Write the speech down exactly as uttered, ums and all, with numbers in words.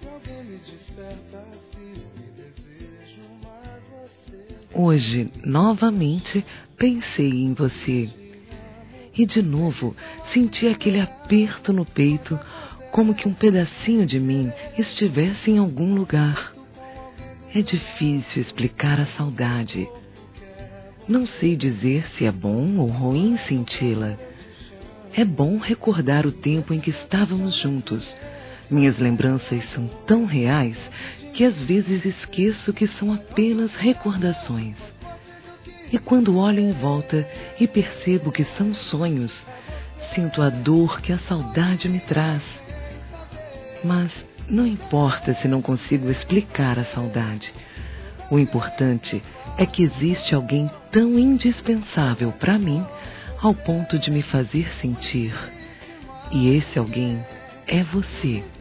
Hoje, novamente, pensei em você. E de novo, senti aquele aperto no peito, como que um pedacinho de mim estivesse em algum lugar. É difícil explicar a saudade. Não sei dizer se é bom ou ruim senti-la. É bom recordar o tempo em que estávamos juntos. Minhas lembranças são tão reais que às vezes esqueço que são apenas recordações. E quando olho em volta e percebo que são sonhos, sinto a dor que a saudade me traz. Mas não importa se não consigo explicar a saudade. O importante é que existe alguém tão indispensável para mim ao ponto de me fazer sentir. E esse alguém é você.